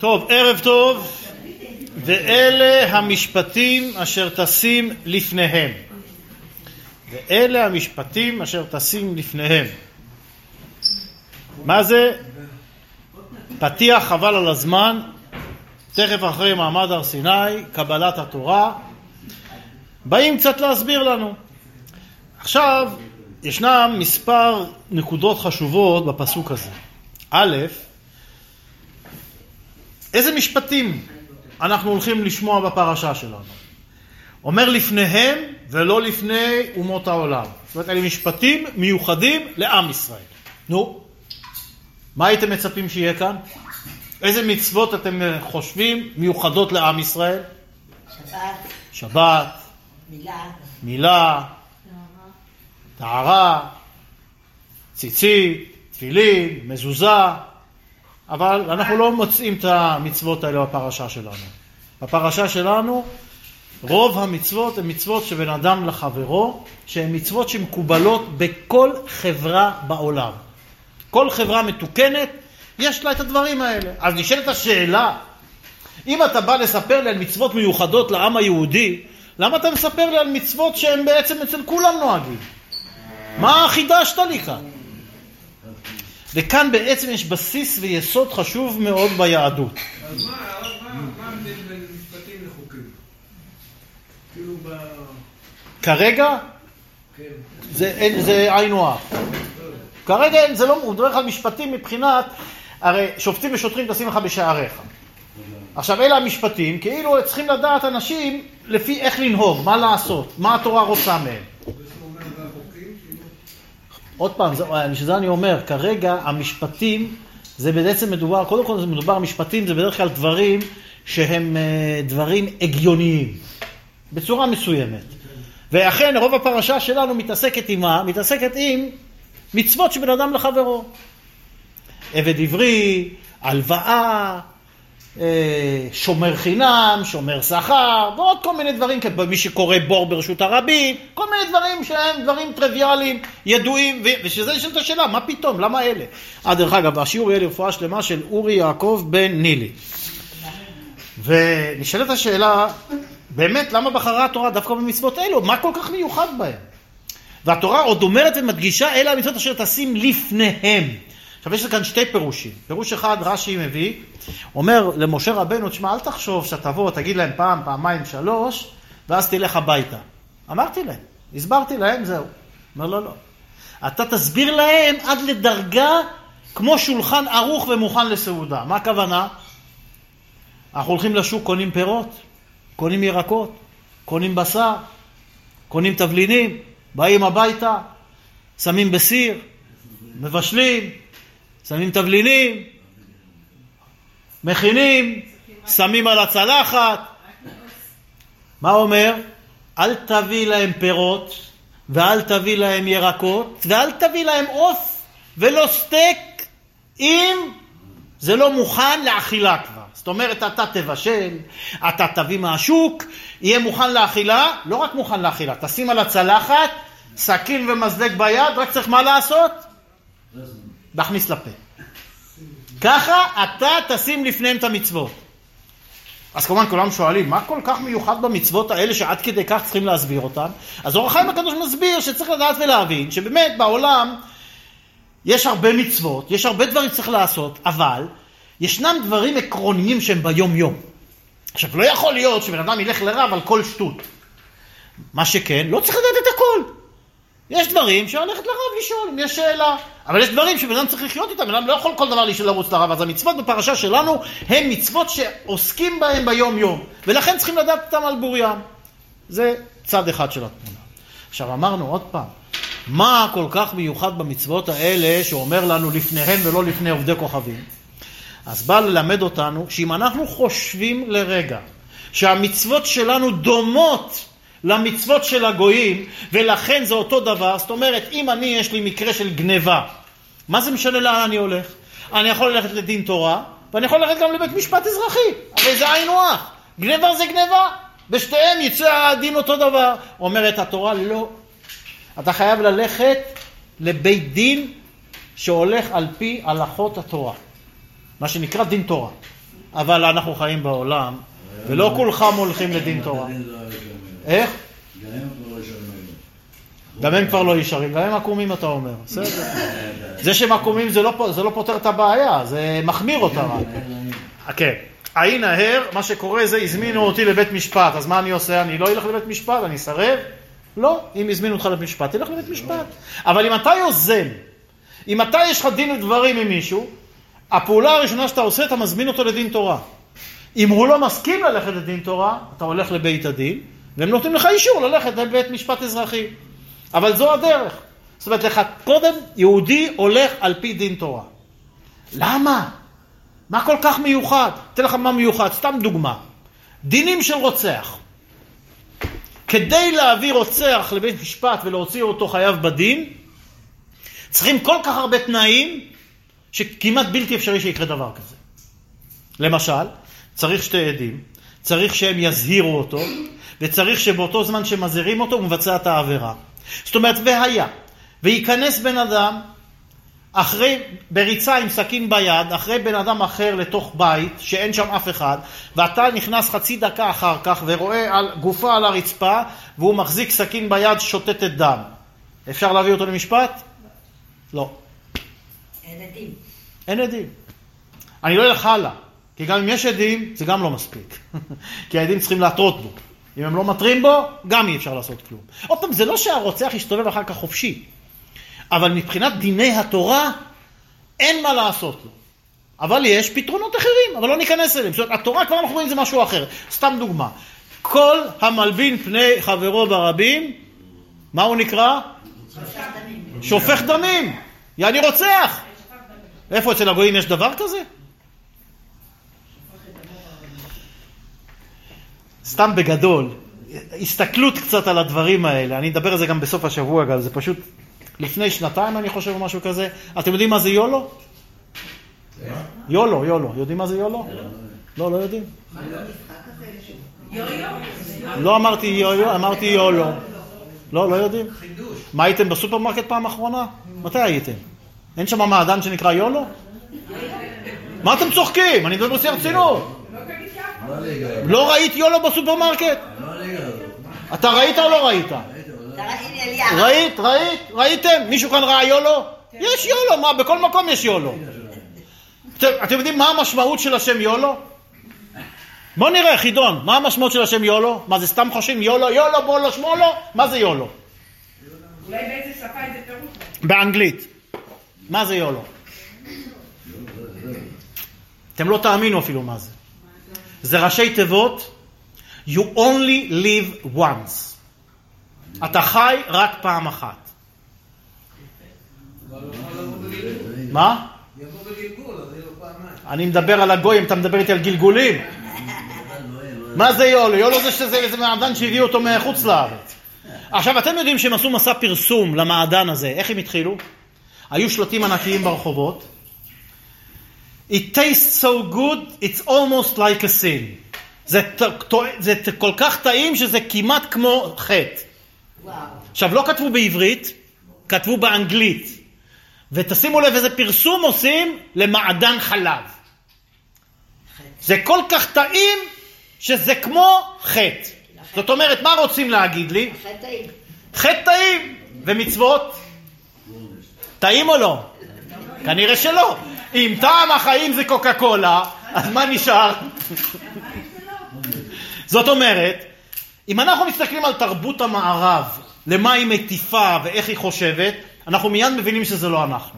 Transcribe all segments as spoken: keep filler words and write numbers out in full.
טוב, ערב טוב, ואלה המשפטים אשר תשים לפניהם. ואלה המשפטים אשר תשים לפניהם. מה זה? פתיח חבל על הזמן, תכף אחרי מעמד הר סיני, קבלת התורה, באים קצת להסביר לנו. עכשיו, ישנם מספר נקודות חשובות בפסוק הזה. א', איזה משפטים אנחנו הולכים לשמוע בפרשה שלנו? אומר לפניהם ולא לפני אומות העולם. זאת אומרת, אלה משפטים מיוחדים לעם ישראל. נו, מה הייתם מצפים שיהיה כאן? איזה מצוות אתם חושבים מיוחדות לעם ישראל? שבת. שבת. מילה. מילה. טהרה. ציצית, תפילין, מזוזה. אבל אנחנו לא מוצאים את המצוות האלה בפרשה שלנו. בפרשה שלנו, רוב המצוות הן מצוות שבין אדם לחברו, שהן מצוות שמקובלות בכל חברה בעולם. כל חברה מתוקנת, יש לה את הדברים האלה. אז נשאלת השאלה, אם אתה בא לספר לי על מצוות מיוחדות לעם היהודי, למה אתה מספר לי על מצוות שהן בעצם אצל כולם נוהגים? מה חידשת לי כאן? וכאן בעצם יש בסיס ויסוד חשוב מאוד ביהדות. אז מה, מה ההבדל בין משפטים לחוקים? כאילו ב... כרגע? כן. זה, זה עין הך. כרגע זה לא, הוא מדבר על משפטים מבחינת, הרי שופטים ושוטרים תשים לך בשעריך. עכשיו אלה המשפטים, כאילו צריכים לדעת אנשים לפי איך לנהוג, מה לעשות, מה התורה רוצה מהם. עוד פעם, שזה אני אומר, כרגע המשפטים, זה בעצם מדובר, קודם כל זה מדובר, משפטים זה בדרך כלל דברים שהם דברים הגיוניים, בצורה מסוימת. ואכן רוב הפרשה שלנו מתעסקת עם מה? מתעסקת עם מצוות שבין אדם לחברו. עבד עברי, הלוואה, שומר חינם, שומר שכר, ועוד כל מיני דברים, מי שקורא בור ברשות הרבים, כל מיני דברים שהם דברים טריוויאליים, ידועים, ושזה נשאלת השאלה, מה פתאום, למה אלה? אה, דרך אגב, השיעור יהיה לרפואה שלמה של אורי יעקב בן נילי. ונשאלת השאלה, באמת, למה בחרה התורה דווקא במצוות אלו? מה כל כך מיוחד בהם? והתורה עוד אומרת ומדגישה, אלה המצוות אשר תשים לפניהם. עכשיו יש כאן שתי פירושים. פירוש אחד רש"י מביא, אומר למשה רבנו, תשמע, אל תחשוב שתבוא, תגיד להם פעם, פעמיים, שלוש, ואז תלך הביתה. אמרתי להם, הסברתי להם, זהו. אומר לא, לא. אתה תסביר להם עד לדרגה כמו שולחן ערוך ומוכן לסעודה. מה הכוונה? אנחנו הולכים לשוק, קונים פירות, קונים ירקות, קונים בשר, קונים תבלינים, באים הביתה, שמים בסיר, מבשלים, שמים תבלינים, מכינים, שמים על הצלחת. מה אומר? אל תביא להם פירות, ואל תביא להם ירקות, ואל תביא להם עוף, ולא סטייק, אם זה לא מוכן לאכילה כבר. זאת אומרת, אתה תבשל, אתה תביא מהשוק, יהיה מוכן לאכילה, לא רק מוכן לאכילה, תשים על הצלחת, סכין ומזלג ביד, רק צריך מה לעשות? להכניס לפה. ככה אתה תשים לפניהם את המצוות. אז כמובן כולם שואלים, מה כל כך מיוחד במצוות האלה שעד כדי כך צריכים להסביר אותן? אז אור החיים הקדוש מסביר שצריך לדעת ולהבין שבאמת בעולם יש הרבה מצוות, יש הרבה דברים שצריך לעשות, אבל ישנם דברים עקרוניים שהם ביום יום. עכשיו לא יכול להיות שבן אדם ילך לרב על כל שטות. מה שכן, לא צריך לדעת את הכל. יש דברים שהולכת לרב לשאול, אם יש שאלה. אבל יש דברים שבן אדם צריך לחיות איתם, בן אדם לא יכול כל דבר לרוץ לרב. אז המצוות בפרשה שלנו הן מצוות שעוסקים בהן ביום יום. ולכן צריכים לדעת אותם על בוריים. זה צד אחד של התמונה. עכשיו אמרנו עוד פעם, מה כל כך מיוחד במצוות האלה שאומר לנו לפניהם ולא לפני עובדי כוכבים? אז בא ללמד אותנו שאם אנחנו חושבים לרגע שהמצוות שלנו דומות למצוות של הגויים, ולכן זה אותו דבר. זאת אומרת, אם אני יש לי מקרה של גניבה, מה זה משנה לאן אני הולך? אני יכול ללכת לדין תורה, ואני יכול ללכת גם לבית משפט אזרחי. הרי זה עין הך. גניבה זה גניבה. בשתיהם יצא הדין אותו דבר. אומרת התורה, לא. אתה חייב ללכת לבית דין שהולך על פי הלכות התורה. מה שנקרא דין תורה. אבל אנחנו חיים בעולם, ולא כולכם הולכים לדין תורה. איך? גם הם כבר לא ישרים, גם הם עקומים אתה אומר. זה שהם עקומים זה לא פותר את הבעיה, זה מחמיר אותה רק. כן. האי נהר, מה שקורה זה, הזמינו אותי לבית משפט, אז מה אני עושה? אני לא אלך לבית משפט, אני אסרב? לא, אם הזמינו אותך לבית משפט, תלך לבית משפט. אבל אם אתה יוזם, אם אתה יש לך דין ודברים עם מישהו, הפעולה הראשונה שאתה עושה, אתה מזמין אותו לדין תורה. אם הוא לא מסכים ללכת לדין תורה, אתה הולך לבית הדין, והם נותנים לך אישור ללכת לבית משפט אזרחי. אבל זו הדרך. זאת אומרת לך, קודם יהודי הולך על פי דין תורה. למה? מה כל כך מיוחד? אתן לך מה מיוחד, סתם דוגמה. דינים של רוצח. כדי להביא רוצח לבית משפט ולהוציא אותו חייב בדין, צריכים כל כך הרבה תנאים, שכמעט בלתי אפשרי שיקרה דבר כזה. למשל, צריך שתי עדים, צריך שהם יזהירו אותו, וצריך שבאותו זמן שמזהירים אותו, הוא מבצע את העבירה. זאת אומרת, והיה, וייכנס בן אדם, אחרי, בריצה עם סכין ביד, אחרי בן אדם אחר לתוך בית, שאין שם אף אחד, ואתה נכנס חצי דקה אחר כך, ורואה על, גופה על הרצפה, והוא מחזיק סכין ביד, שוטטת דם. אפשר להביא אותו למשפט? לא. אין עדים. אין עדים. אני לא אלך הלאה, כי גם אם יש עדים, זה גם לא מספיק. כי העדים צריכים להטרות בו. אם הם לא מטרים בו, גם אי אפשר לעשות כלום. עוד פעם, זה לא שהרוצח יסתובב אחר כך חופשי. אבל מבחינת דיני התורה, אין מה לעשות לו. אבל יש פתרונות אחרים, אבל לא ניכנס אליהם. זאת אומרת, התורה כבר אנחנו רואים זה משהו אחר. סתם דוגמה. כל המלבין פני חברו ברבים, מה הוא נקרא? שופך דמים. יעני רוצח. איפה אצל הגויים יש דבר כזה? סתם בגדול, הסתכלות קצת על הדברים האלה. אני אדבר על זה גם בסוף השבוע, אגב, זה פשוט לפני שנתיים אני חושב משהו כזה. אתם יודעים מה זה יולו? יולו, יולו. יודעים מה זה יולו? לא, לא יודעים. לא אמרתי יולו, אמרתי יולו. לא, לא יודעים. מה הייתם בסופרמרקט פעם אחרונה? מתי הייתם? אין שם מעדן שנקרא יולו? מה אתם צוחקים? אני מדבר בשיא הרצינות. לא ראית יולו בסופרמרקט? אתה ראית או לא ראית? ראית, ראית, ראיתם? מישהו כאן ראה יולו? יש יולו, מה? בכל מקום יש יולו. אתם יודעים מה המשמעות של השם יולו? בוא נראה, חידון, מה המשמעות של השם יולו? מה זה סתם חושבים יולו, יולו, בולו, שמולו? מה זה יולו? אולי באיזה שפה זה פירוש? באנגלית. מה זה יולו? אתם לא תאמינו אפילו מה זה. זה ראשי תיבות, you only live once. אתה חי רק פעם אחת. מה? יבוא בגלגול, אז יהיה לו פעמיים. אני מדבר על הגויים, אתה מדבר איתי על גלגולים. מה זה יולו? יולו זה שזה איזה מעדן שהביאו אותו מחוץ לארץ. עכשיו, אתם יודעים שהם עשו מסע פרסום למעדן הזה. איך הם התחילו? היו שלטים ענקיים ברחובות. It tastes so good, it's almost like a sin. זה, זה כל כך טעים שזה כמעט כמו חטא. וואו. עכשיו, לא כתבו בעברית, כתבו באנגלית. ותשימו לב איזה פרסום עושים למעדן חלב. זה כל כך טעים שזה כמו חטא. זאת אומרת, מה רוצים להגיד לי? חטא טעים. חטא טעים. ומצוות? טעים או לא? כנראה שלא. אם טעם החיים זה קוקה קולה, אז מה נשאר? זאת אומרת, אם אנחנו מסתכלים על תרבות המערב, למה היא מטיפה ואיך היא חושבת, אנחנו מיד מבינים שזה לא אנחנו.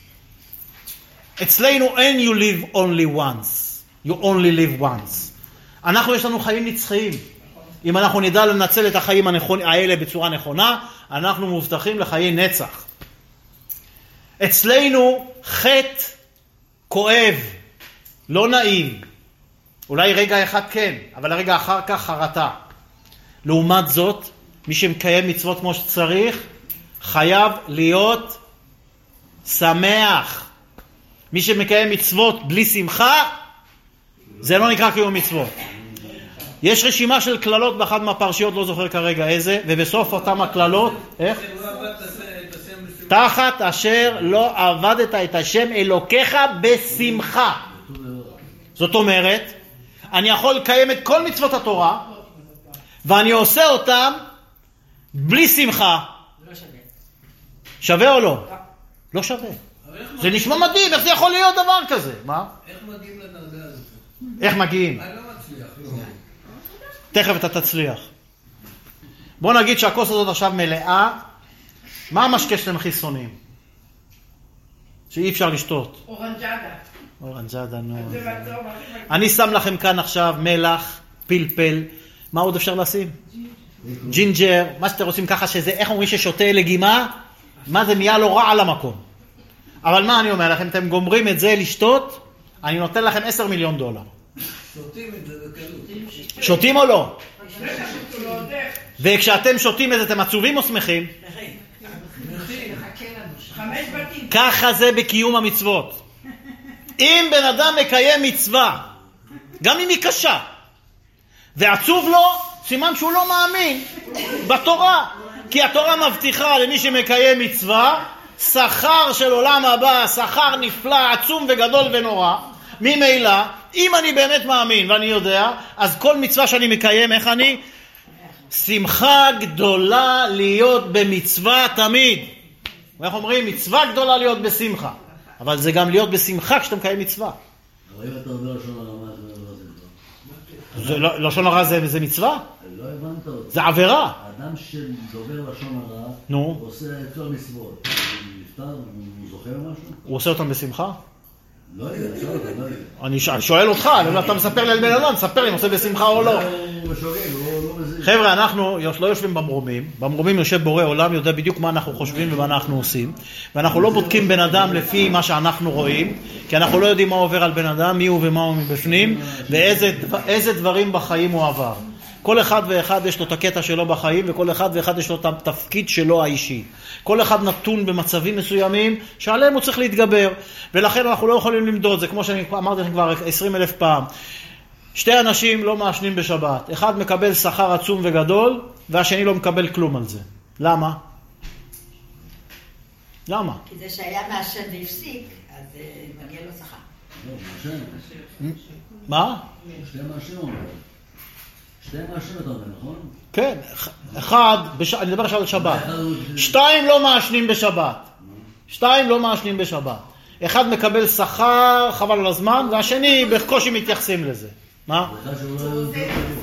אצלנו אין you live only once. You only live once. אנחנו יש לנו חיים נצחיים. אם אנחנו נדע לנצל את החיים הנכון, האלה בצורה נכונה, אנחנו מובטחים לחיי נצח. אצלנו חטא כואב, לא נעים. אולי רגע אחד כן, אבל הרגע אחר כך חרטה. לעומת זאת, מי שמקיים מצוות כמו שצריך, חייב להיות שמח. מי שמקיים מצוות בלי שמחה, זה לא נקרא קיום מצוות. יש רשימה של כללות באחד מהפרשיות, לא זוכר כרגע איזה, ובסוף אותם הכללות, איך? תחת אשר לא עבדת את השם אלוקיך בשמחה. זאת אומרת, אני יכול לקיים את כל מצוות התורה, ואני עושה אותם בלי שמחה. לא שווה. שווה או לא? לא שווה. זה נשמע מדהים, איך זה יכול להיות דבר כזה? מה? איך מגיעים לדרגה הזאת? איך מגיעים? אני לא מצליח. תכף אתה תצליח. בוא נגיד שהכוס הזאת עכשיו מלאה. מה המשקה שאתם חיסונים? שאי אפשר לשתות. אורנג'דה. אורנג'דה, נו. זה בטוב. אני שם לכם כאן עכשיו מלח, פלפל. מה עוד אפשר לשים? ג'ינג'ר. מה שאתם רוצים ככה שזה, איך אומרים ששותה לגימה? מה זה נהיה לו רע על המקום. אבל מה אני אומר לכם? אתם גומרים את זה לשתות, אני נותן לכם עשר מיליון דולר. שותים את זה בקלות. שותים או לא? זה חשוב לו עוד איך. וכשאתם שותים את זה, אתם עצובים או שמחים? חמש בתים. ככה זה בקיום המצוות. אם בן אדם מקיים מצווה, גם אם היא קשה, ועצוב לו, סימן שהוא לא מאמין בתורה. כי התורה מבטיחה למי שמקיים מצווה, שכר של עולם הבא, שכר נפלא, עצום וגדול ונורא. ממילא, אם אני באמת מאמין ואני יודע, אז כל מצווה שאני מקיים, איך אני? שמחה גדולה להיות במצווה תמיד. ואיך אומרים? מצווה גדולה להיות בשמחה. אבל זה גם להיות בשמחה כשאתה מקיים מצווה. אבל אם אתה אומר לשון הרע, זה לא, לשון הרע זה, זה מצווה? לא הבנת אותי. זה עבירה. האדם שדובר לשון הרע, נו. הוא עושה את כל מצוות. הוא נפטר, הוא זוכר משהו? הוא עושה אותם בשמחה? לא יודע, שואל אותה, לא יודע. אני ש- שואל אותך, אני אומר, אתה מספר לי על בן אדם, ספר לי אם עושה בשמחה או לא. הוא משוגג, הוא לא מזיז. חבר'ה, אנחנו לא יושבים במרומים, במרומים יושב בורא עולם, יודע בדיוק מה אנחנו חושבים ומה אנחנו עושים, ואנחנו לא בודקים בן אדם לפי מה שאנחנו רואים, כי אנחנו לא יודעים מה עובר על בן אדם, מי הוא ומה הוא מבפנים, ואיזה איזה דברים בחיים הוא עבר. כל אחד ואחד יש לו את הקטע שלו בחיים, וכל אחד ואחד יש לו את התפקיד שלו האישי. כל אחד נתון במצבים מסוימים שעליהם הוא צריך להתגבר, ולכן אנחנו לא יכולים למדוד. זה כמו שאני אמרתי לכם כבר עשרים אלף פעם. שתי אנשים לא מעשנים בשבת. אחד מקבל שכר עצום וגדול, והשני לא מקבל כלום על זה. למה? למה? כי זה שהיה מעשן והפסיק, אז אה, מגיע לו שכר. לא, מעשן. מה? שתי מעשן אומר. שתי מעשן אתה אומר, נכון? כן, אחד, בש... אני מדבר עכשיו על שבת. שתיים לא מעשנים בשבת. שתיים לא מעשנים בשבת. אחד מקבל שכר, חבל על הזמן, והשני בקושי מתייחסים לזה. מה? אחד שהוא לא יודע.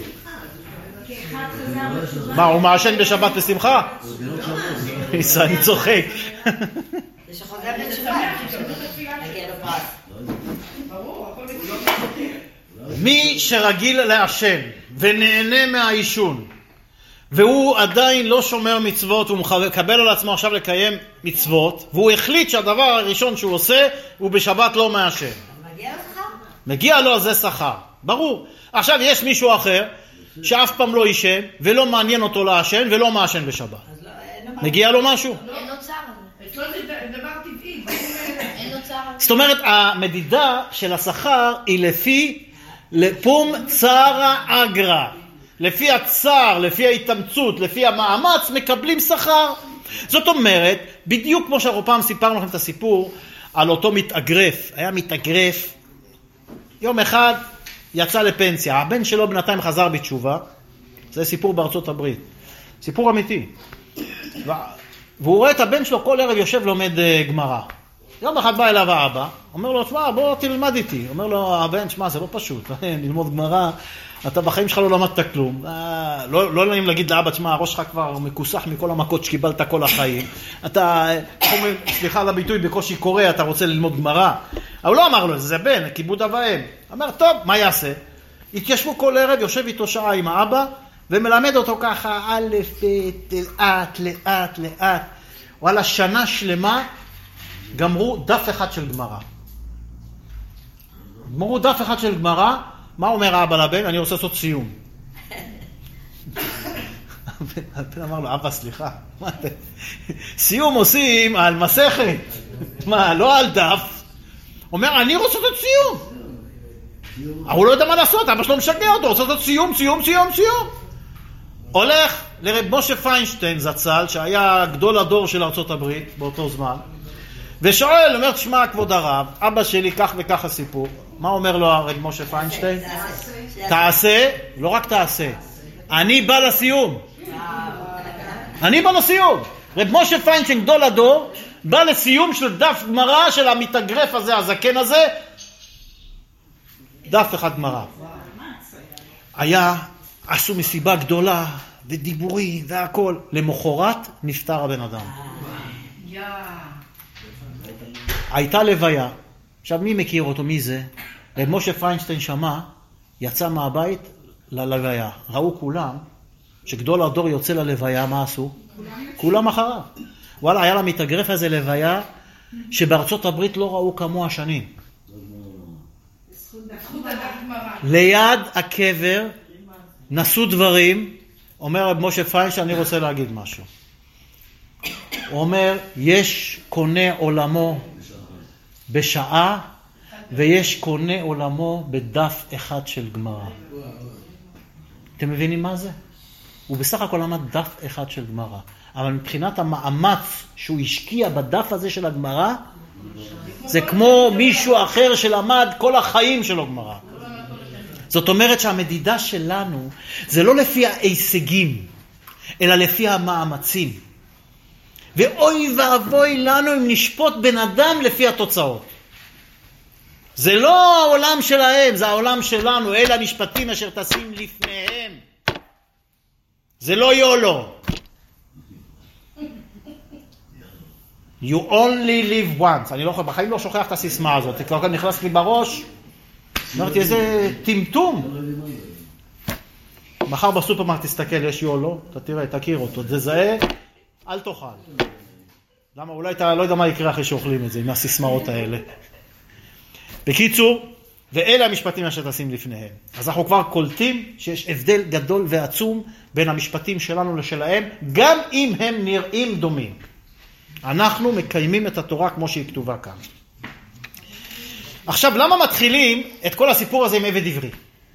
מה, הוא מעשן בשבת בשמחה? אני צוחק. זה שחוזר בתשובה, מגיע לו פרס. ברור, הכל מצוות. מי שרגיל לעשן ונהנה מהעישון, והוא עדיין לא שומר מצוות, הוא מקבל על עצמו עכשיו לקיים מצוות, והוא החליט שהדבר הראשון שהוא עושה, הוא בשבת לא מעשן. מגיע לו שכר? מגיע לו על זה שכר, ברור. עכשיו יש מישהו אחר, שאף פעם לא ישן, ולא מעניין אותו לעשן, ולא מעשן בשבת. אז לא, אין לו מה. מגיע לו משהו? אין לו צער. אצלו זה דבר טבעי. אין לו צער. זאת אומרת, המדידה של השכר היא לפי לפום צערה אגרה. לפי הצער, לפי ההתאמצות, לפי המאמץ, מקבלים שכר. זאת אומרת, בדיוק כמו שאנחנו פעם סיפרנו לכם את הסיפור על אותו מתאגרף. היה מתאגרף, יום אחד יצא לפנסיה. הבן שלו בינתיים חזר בתשובה. זה סיפור בארצות הברית. סיפור אמיתי. והוא רואה את הבן שלו כל ערב יושב לומד גמרא. יום אחד בא אליו האבא, אומר לו, תשמע, בוא תלמד איתי. אומר לו, הבן, תשמע, זה לא פשוט. ללמוד גמרא, אתה בחיים שלך לא למדת כלום. לא, לא נעים להגיד לאבא, תשמע, הראש שלך כבר מקוסח מכל המכות שקיבלת כל החיים. אתה, סליחה על הביטוי, בקושי קורא, אתה רוצה ללמוד גמרא. אבל הוא לא אמר לו, זה בן, כיבוד אב ואם. אמר, טוב, מה יעשה? התיישבו כל ערב, יושב איתו שעה עם האבא, ומלמד אותו ככה, א', ב', לאט, לאט, לאט. וואלה, שנה שלמה, גמרו דף אחד של גמרא. גמרו דף אחד של גמרא, מה אומר האבא לבן? אני רוצה לעשות סיום. הבן אמר לו, אבא, סליחה. סיום עושים על מסכת. מה, לא על דף. אומר, אני רוצה לעשות סיום. הוא לא יודע מה לעשות, אבא שלו משגע אותו, רוצה לעשות סיום, סיום, סיום, סיום. הולך לרב משה פיינשטיין זצ"ל, שהיה גדול הדור של ארצות הברית באותו זמן, ושואל, אומר, תשמע כבוד הרב, אבא שלי כך וכך הסיפור. מה אומר לו הרב משה פיינשטיין? תעשה, לא רק תעשה. אני בא לסיום. אני בא לסיום. רב משה פיינשטיין, גדול הדור, בא לסיום של דף גמרא של המתאגרף הזה, הזקן הזה. דף אחד גמרא. היה, עשו מסיבה גדולה, ודיבורים, והכל. למחרת נפטר הבן אדם. הייתה לוויה. עכשיו, מי מכיר אותו? מי זה? רב משה פיינשטיין שמע, יצא מהבית ללוויה. ראו כולם, שגדול הדור יוצא ללוויה, מה עשו? כולם אחריו. וואלה, היה למתאגרף הזה לוויה, שבארצות הברית לא ראו כמוה שנים. ליד הקבר נשאו דברים. אומר רב משה פיינשטיין, אני רוצה להגיד משהו. הוא אומר, יש קונה עולמו בשעה, ויש קונה עולמו בדף אחד של גמרא. אתם מבינים מה זה? הוא בסך הכל למד דף אחד של גמרא. אבל מבחינת המאמץ שהוא השקיע בדף הזה של הגמרא, זה כמו מישהו אחר שלמד כל החיים שלו גמרא. זאת אומרת שהמדידה שלנו זה לא לפי ההישגים, אלא לפי המאמצים. ואוי ואבוי לנו אם נשפוט בן אדם לפי התוצאות. זה לא העולם שלהם, זה העולם שלנו. אלה המשפטים אשר תשים לפניהם. זה לא יולו. You only live once. אני לא יכול, בחיים לא שוכח את הסיסמה הזאת. כבר כאן נכנס לי בראש. אמרתי, איזה טמטום. מחר בסופרמרקט תסתכל, יש יולו, אתה תראה, תכיר אותו. זה זהה, אל תאכל. למה? אולי אתה לא יודע מה יקרה אחרי שאוכלים את זה, עם הסיסמאות האלה. בקיצור, ואלה המשפטים אשר תשים לפניהם. אז אנחנו כבר קולטים שיש הבדל גדול ועצום בין המשפטים שלנו לשלהם, גם אם הם נראים דומים. אנחנו מקיימים את התורה כמו שהיא כתובה כאן. עכשיו, למה מתחילים את כל הסיפור הזה עם עבד עברי?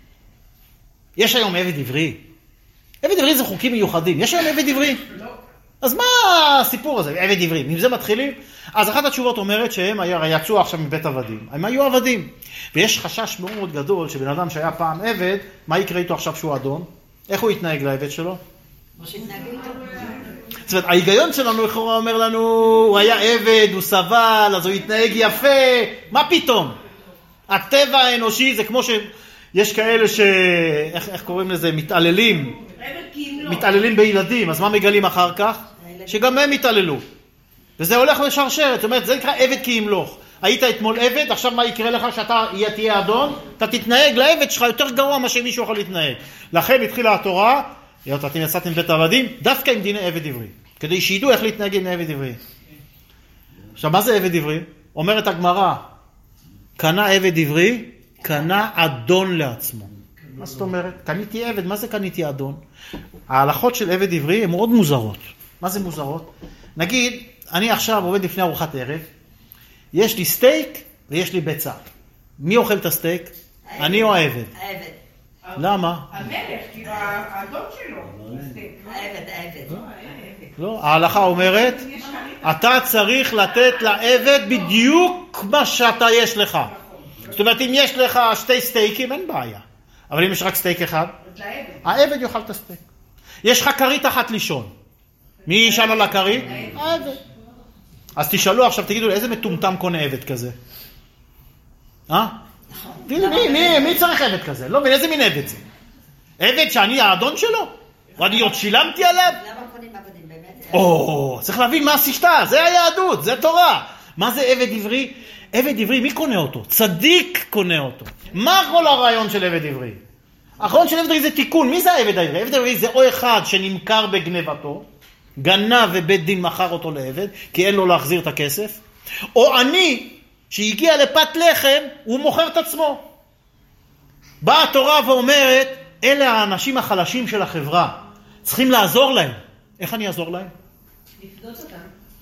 יש היום עבד עברי. עבד עברי זה חוקים מיוחדים. יש היום עבד עברי? לא. אז מה הסיפור הזה? עבד עברי. אם זה מתחילים? אז אחת התשובות אומרת שהם יצאו עכשיו מבית עבדים. הם היו עבדים. ויש חשש מאוד מאוד גדול שבן אדם שהיה פעם עבד, מה יקרה איתו עכשיו שהוא אדון? איך הוא יתנהג לעבד שלו? כמו שהתנהגו איתו. זאת אומרת, ההיגיון שלנו, איך הוא אומר לנו, הוא היה עבד, הוא סבל, אז הוא יתנהג יפה. מה פתאום? הטבע האנושי זה כמו שיש כאלה ש... איך, איך קוראים לזה? מתעללים. מתעללים בילדים. אז מה מגלים אחר כך? שגם הם מתעללו. וזה הולך לשרשרת. זאת אומרת, זה נקרא עבד כי ימלוך. היית אתמול עבד, עכשיו מה יקרה לך שאתה תהיה אדון? אתה תתנהג לעבד שלך יותר גרוע מה שמישהו יכול להתנהג. לכן התחילה התורה, היות אתם יצאתם בית עבדים, דווקא עם דיני עבד עברי. כדי שידעו איך להתנהג עם עבד עברי. עכשיו, מה זה עבד עברי? אומרת הגמרא, קנה עבד עברי, קנה אדון לעצמו. מה זאת אומרת? קניתי עבד, מה זה קניתי אדון? ההלכות של עבד עברי הן מאוד מוזרות. מה זה מוזרות? נגיד, אני עכשיו עובד לפני ארוחת ערב, יש לי סטייק ויש לי ביצה. מי אוכל את הסטייק? אני או העבד? העבד. למה? המלך, כאילו האדון שלו. העבד, העבד. לא, ההלכה אומרת, אתה צריך לתת לעבד בדיוק מה שאתה יש לך. זאת אומרת, אם יש לך שתי סטייקים, אין בעיה. אבל אם יש רק סטייק אחד, העבד יאכל את הסטייק. יש לך כרית אחת לישון. מי ישן על הכרית? העבד. אז תשאלו עכשיו, תגידו לי, איזה מטומטם קונה עבד כזה? אה? מי, מי, מי צריך עבד כזה? לא מבין, איזה מין עבד זה? עבד שאני האדון שלו? ואני עוד שילמתי עליו? למה קונים עבדים באמת? או, צריך להבין מה השיטה, זה היהדות, זה תורה. מה זה עבד עברי? עבד עברי, מי קונה אותו? צדיק קונה אותו. מה כל הרעיון של עבד עברי? הרעיון של עבד עברי זה תיקון. מי זה העבד העברי? עבד עברי זה או אחד שנמכר בגנבתו, גנב ובית דין מכר אותו לעבד, כי אין לו להחזיר את הכסף, או אני שהגיע לפת לחם, הוא מוכר את עצמו. באה התורה ואומרת, אלה האנשים החלשים של החברה, צריכים לעזור להם. איך אני אעזור להם? לפדות אותם.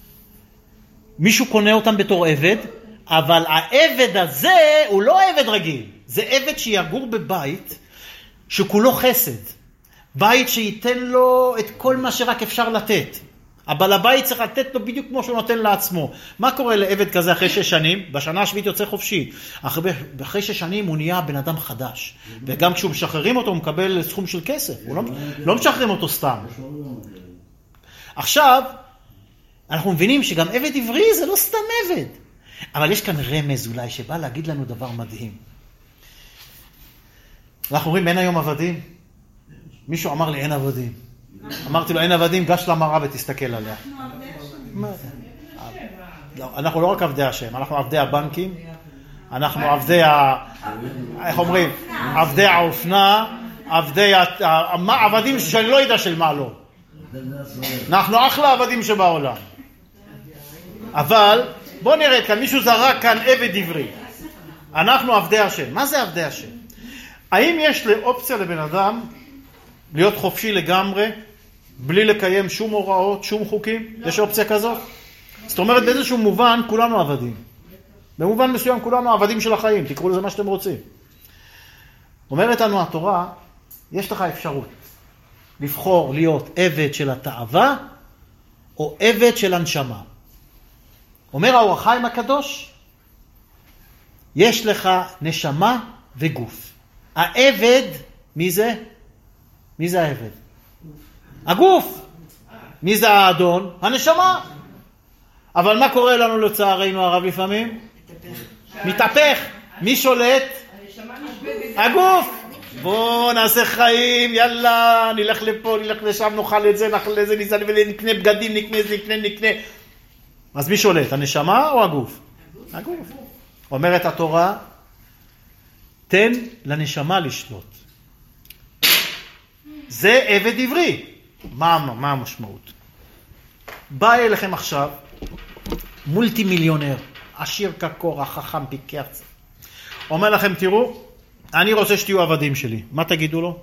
מישהו קונה אותם בתור עבד, אבל העבד הזה הוא לא עבד רגיל. זה עבד שיגור בבית שכולו חסד. בית שייתן לו את כל מה שרק אפשר לתת. הבעל הבית צריך לתת לו בדיוק כמו שהוא נותן לעצמו. מה קורה לעבד כזה אחרי שש שנים? בשנה השביעית יוצא חופשי. אחרי, אחרי שש שנים הוא נהיה בן אדם חדש. וגם כשהוא משחררים אותו הוא מקבל סכום של כסף. הוא לא, לא משחררים אותו סתם. עכשיו, אנחנו מבינים שגם עבד עברי זה לא סתם עבד. אבל יש כאן רמז אולי שבא להגיד לנו דבר מדהים. אנחנו אומרים אין היום עבדים. מישהו אמר לי אין עבדים. אמרתי לו אין עבדים, גש למראה ותסתכל עליה. אנחנו לא רק עבדי השם, אנחנו עבדי הבנקים, אנחנו עבדי ה... איך אומרים? עבדי האופנה, עבדי העבדים שאני לא יודע של מה לא. אנחנו אחלה עבדים שבעולם. אבל בוא נראה כאן, מישהו זרק כאן עבד עברי. אנחנו עבדי השם. מה זה עבדי השם? האם יש לאופציה לבן אדם להיות חופשי לגמרי, בלי לקיים שום הוראות, שום חוקים? לא. יש אופציה כזאת? לא. זאת אומרת, באיזשהו מובן, כולנו עבדים. במובן מסוים, כולנו עבדים של החיים. תקראו לזה מה שאתם רוצים. אומרת לנו התורה, יש לך אפשרות לבחור להיות עבד של התאווה, או עבד של הנשמה. אומר האור החיים הקדוש, יש לך נשמה וגוף. העבד, מי זה? מי זה העבד? הגוף. מי זה האדון? הנשמה. אבל מה קורה לנו לצערנו הרב לפעמים? מתהפך. מי שולט? הגוף. בוא נעשה חיים, יאללה, נלך לפה, נלך לשם, נאכל את זה, נאכל את זה, נזל ונקנה בגדים, נקנה, נקנה, נקנה. אז מי שולט? הנשמה או הגוף? הגוף. אומרת התורה, תן לנשמה לשלוט. זה עבד עברי. מה, מה המשמעות? בא אליכם עכשיו מולטי מיליונר, עשיר כקור, חכם פיקרץ. אומר לכם, תראו, אני רוצה שתהיו עבדים שלי. מה תגידו לו?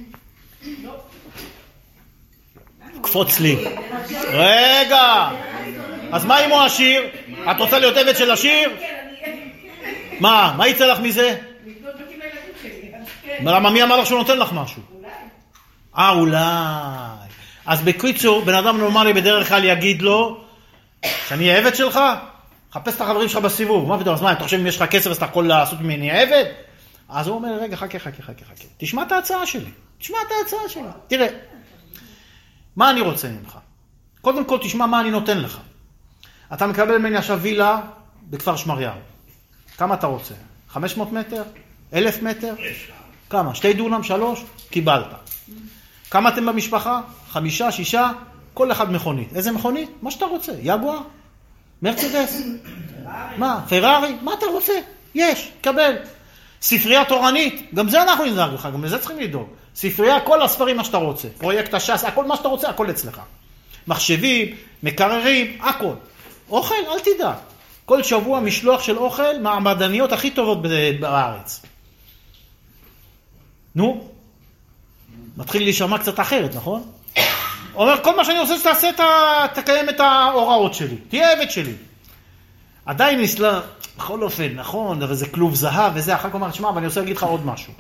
קפוץ לי. רגע. אז מה אם הוא עשיר? את רוצה להיות עבד של עשיר? מה? מה יצא לך מזה? למה מי אמר לך שהוא נותן לך משהו? אה, אולי. אז בקיצור, בן אדם נורמלי בדרך כלל יגיד לו, שאני אהיה עבד שלך? חפש את החברים שלך בסיבוב. מה פתאום? אז מה, אתה חושב אם יש לך כסף אז אתה יכול לעשות ממני עבד? אז הוא אומר, רגע, חכה, חכה, חכה, חכה. תשמע את ההצעה שלי. תשמע את ההצעה שלי. תראה, מה אני רוצה ממך? קודם כל תשמע מה אני נותן לך. אתה מקבל ממני עכשיו וילה בכפר שמריהו. כמה אתה רוצה? חמש מאות מטר? אלף מטר? כמה? שתי דונם? שלוש? קיבלת. כמה אתם במשפחה? חמישה, שישה? כל אחד מכונית. איזה מכונית? מה שאתה רוצה. יגואר? מרצדס? מה? פרארי? מה אתה רוצה? יש, קבל. ספרייה תורנית? גם זה אנחנו נדאג לך, גם לזה צריכים לדאוג. ספרייה, כל הספרים מה שאתה רוצה. פרויקט הש"ס, הכל מה שאתה רוצה, הכל אצלך. מחשבים, מקררים, הכל. אוכל, אל תדע. כל שבוע משלוח של אוכל מהמעדניות הכי טובות בארץ. נו, מתחיל להישמע קצת אחרת, נכון? אומר, כל מה שאני רוצה שתעשה, תקיים את ההוראות שלי. תהיה עבד שלי. עדיין נסלה, בכל אופן, נכון, אבל זה כלוב זהב וזה, אחר כך אומר, תשמע, אבל אני רוצה להגיד לך עוד משהו.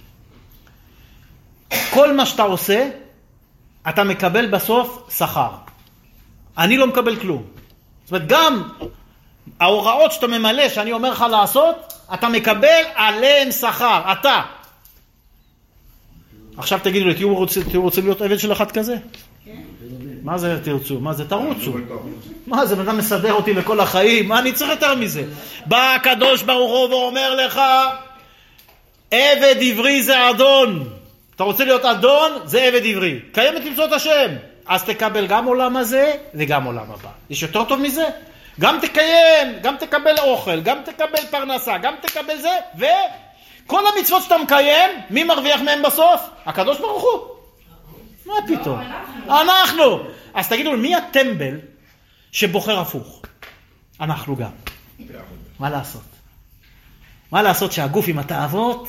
כל מה שאתה עושה, אתה מקבל בסוף שכר. אני לא מקבל כלום. זאת אומרת, גם ההוראות שאתה ממלא, שאני אומר לך לעשות, אתה מקבל עליהם שכר, אתה. עכשיו תגידו לי, תהיו רוצים רוצה להיות עבד של אחד כזה? כן. מה זה תרצו? מה זה תרוצו? מה זה, בן מסדר אותי לכל החיים? מה אני צריך יותר מזה? בא הקדוש ברוך הוא ואומר לך, עבד עברי זה אדון. אתה רוצה להיות אדון? זה עבד עברי. קיים את מצוות השם. אז תקבל גם עולם הזה וגם עולם הבא. יש יותר טוב מזה? גם תקיים, גם תקבל אוכל, גם תקבל פרנסה, גם תקבל זה, וכל המצוות שאתה מקיים, מי מרוויח מהם בסוף? הקדוש ברוך הוא. מה פתאום? אנחנו. אז תגידו, מי הטמבל שבוחר הפוך? אנחנו גם. מה לעשות? מה לעשות שהגוף עם התאוות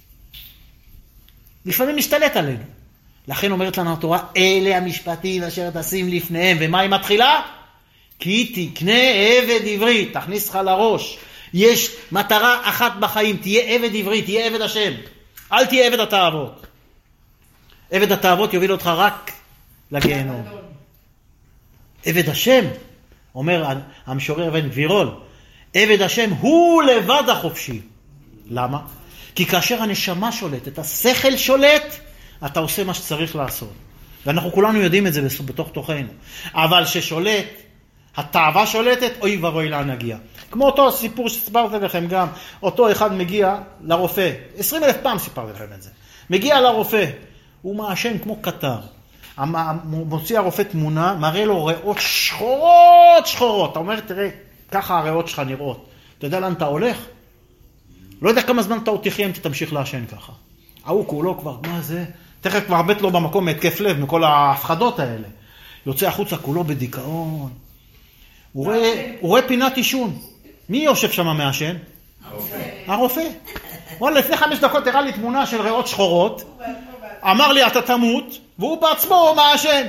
לפעמים משתלט עלינו. לכן אומרת לנו התורה, אלה המשפטים אשר תשים לפניהם. ומה היא מתחילה? כי תקנה עבד עברי, תכניס לך לראש. יש מטרה אחת בחיים, תהיה עבד עברי, תהיה עבד השם. אל תהיה עבד התאוות. עבד התאוות יוביל אותך רק לגיהנום. עבד השם, אומר המשורר אבן גבירול, עבד השם הוא לבד החופשי. למה? כי כאשר הנשמה שולטת, השכל שולט, אתה עושה מה שצריך לעשות. ואנחנו כולנו יודעים את זה בתוך תוכנו. אבל ששולט, התאווה שולטת, אוי ואבוי לאן נגיע. כמו אותו סיפור שסיפרתי לכם גם, אותו אחד מגיע לרופא, עשרים אלף פעם סיפרתי לכם את זה. מגיע לרופא, הוא מעשן כמו קטר. מוציא הרופא תמונה, מראה לו ריאות שחורות שחורות. אתה אומר, תראה, ככה הריאות שלך נראות. אתה יודע לאן אתה הולך? לא יודע כמה זמן אתה עוד תחיה אם אתה תמשיך לעשן ככה. ההוא כולו כבר, מה זה? תכף כבר בית לו במקום התקף לב מכל ההפחדות האלה. יוצא החוצה כולו בדיכאון. הוא רואה, הוא רואה פינת עישון. מי יושב שם מעשן? הרופא. הרופא. וואלה, לפני חמש דקות הראה לי תמונה של ריאות שחורות. אמר לי, אתה תמות, והוא בעצמו מעשן.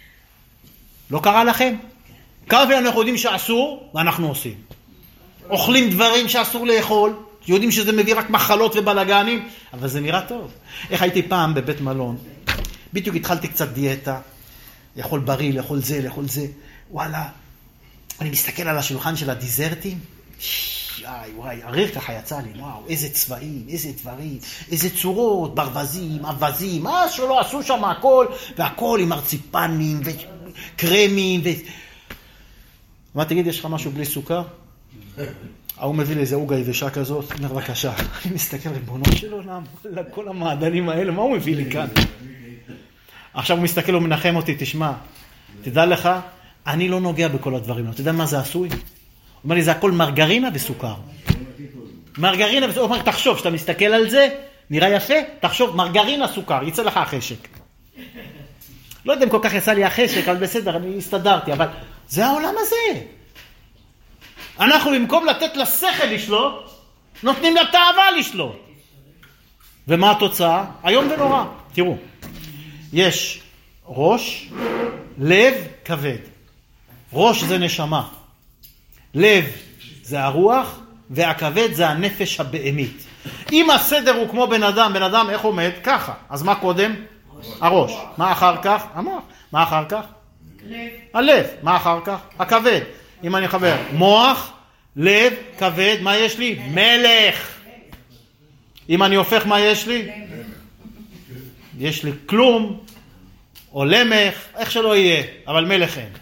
לא קרה לכם? כמה פעמים אנחנו יודעים שאסור, ואנחנו עושים. אוכלים דברים שאסור לאכול, יודעים שזה מביא רק מחלות ובלגנים, אבל זה נראה טוב. איך הייתי פעם בבית מלון, בדיוק התחלתי קצת דיאטה, לאכול בריא, לאכול זה, לאכול זה. וואלה, אני מסתכל על השולחן של הדיזרטים, וואי וואי, הריר ככה יצא לי, וואו, איזה צבעים, איזה דברים, איזה צורות, ברווזים, אבזים, מה שלא עשו שם הכל, והכל עם מרציפנים וקרמים. ו... מה תגיד, יש לך משהו בלי סוכר? הוא מביא לי איזה עוגה יבשה כזאת, אומר בבקשה, אני מסתכל ריבונו של עולם, לכל המעדנים האלה, מה הוא מביא לי כאן? עכשיו הוא מסתכל ומנחם אותי, תשמע, תדע לך, אני לא נוגע בכל הדברים, אתה יודע מה זה עשוי? הוא אומר לי, זה הכל מרגרינה וסוכר. מרגרינה וסוכר, הוא אומר, תחשוב, שאתה מסתכל על זה, נראה יפה, תחשוב, מרגרינה סוכר, יצא לך החשק. לא יודע אם כל כך יצא לי החשק, אבל בסדר, אני הסתדרתי, אבל זה העולם הזה. אנחנו במקום לתת לשכל לשלוט, נותנים לתאווה לשלוט. ומה התוצאה? היום ונורא. תראו, יש ראש, לב, כבד. ראש זה נשמה. לב זה הרוח, והכבד זה הנפש הבאמית. אם הסדר הוא כמו בן אדם, בן אדם איך עומד? ככה. אז מה קודם? הראש. מה אחר כך? המוח. מה אחר כך? לב. הלב. מה אחר כך? הכבד. אם אני חבר, מוח, לב, כבד, מה יש לי? מלך. אם אני הופך, מה יש לי? יש לי כלום, או למך, איך שלא יהיה, אבל מלך אין.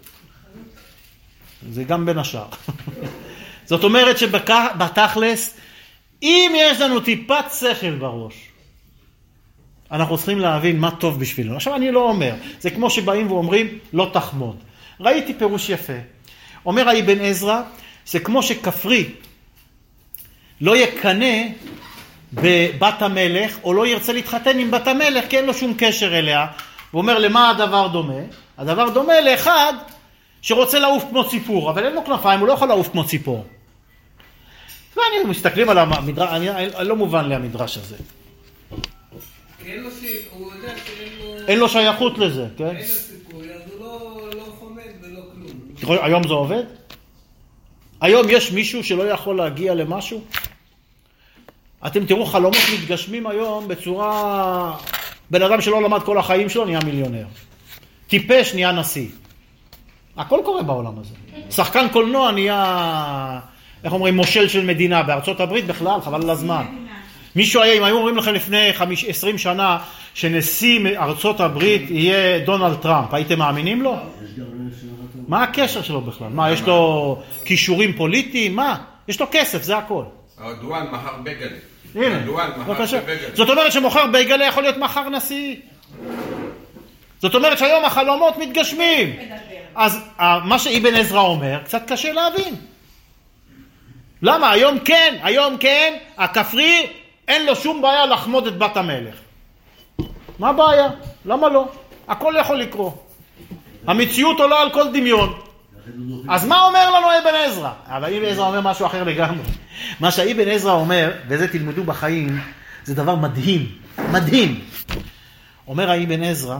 זה גם בין השאר. זאת אומרת שבתכלס, אם יש לנו טיפת שכל בראש, אנחנו צריכים להבין מה טוב בשבילנו. עכשיו אני לא אומר, זה כמו שבאים ואומרים, לא תחמוד. ראיתי פירוש יפה. אומר האבן עזרא, זה כמו שכפרי לא יקנה בבת המלך, או לא ירצה להתחתן עם בת המלך, כי אין לו שום קשר אליה. הוא אומר, למה הדבר דומה? הדבר דומה לאחד שרוצה לעוף כמו ציפור, אבל אין לו כנפיים, הוא לא יכול לעוף כמו ציפור. ואני מסתכלים על המדרש, אני, אני לא מובן לי המדרש הזה. אין לו סיכוי, הוא יודע שאין לו... אין לו שייכות לזה, כן? אין לו סיכוי, אז הוא לא, לא חומד ולא כלום. היום זה עובד? היום יש מישהו שלא יכול להגיע למשהו? אתם תראו, חלומות מתגשמים היום בצורה... בן אדם שלא למד כל החיים שלו נהיה מיליונר. טיפש נהיה נשיא. הכל קורה בעולם הזה. שחקן קולנוע נהיה, איך אומרים, מושל של מדינה. בארצות הברית בכלל, חבל על הזמן. מישהו היה, אם היו אומרים לכם לפני עשרים שנה, שנשיא ארצות הברית יהיה דונלד טראמפ, הייתם מאמינים לו? מה הקשר שלו בכלל? מה, יש לו כישורים פוליטיים? מה? יש לו כסף, זה הכל. ארדואן מחר בגלה. הנה, בבקשה. זאת אומרת שמוחר בגלה יכול להיות מחר נשיא. זאת אומרת שהיום החלומות מתגשמים. אז מה שאבן עזרא אומר, קצת קשה להבין. למה? היום כן, היום כן, הכפרי אין לו שום בעיה לחמוד את בת המלך. מה הבעיה? למה לא? הכל יכול לקרות. המציאות עולה על כל דמיון. אז מה אומר לנו אבן עזרא? אבל אבן עזרא אומר משהו אחר לגמרי. מה שאבן עזרא אומר, וזה תלמדו בחיים, זה דבר מדהים, מדהים. אומר האבן עזרא,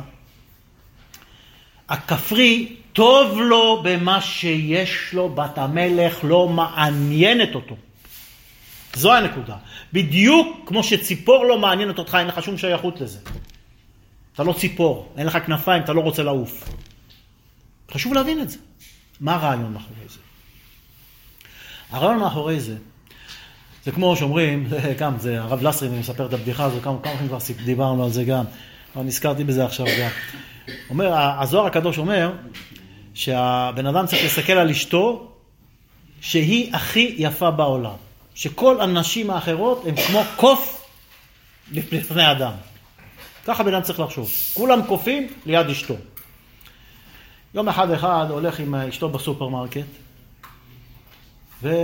הכפרי טוב לו במה שיש לו, בת המלך לא מעניינת אותו. זו הנקודה. בדיוק כמו שציפור לא מעניינת אותך, אין לך שום שייכות לזה. אתה לא ציפור, אין לך כנפיים, אתה לא רוצה לעוף. חשוב להבין את זה. מה הרעיון מאחורי זה? הרעיון מאחורי זה, זה כמו שאומרים, זה גם, זה הרב לסרי מספר את הבדיחה הזו, כמה פעמים כבר דיברנו על זה גם, אבל נזכרתי בזה עכשיו גם. אומר, הזוהר הקדוש אומר, שהבן אדם צריך לסתכל על אשתו, שהיא הכי יפה בעולם. שכל הנשים האחרות הן כמו קוף לפני אדם. ככה בן אדם צריך לחשוב. כולם קופים ליד אשתו. יום אחד אחד הולך עם אשתו בסופרמרקט, ואומר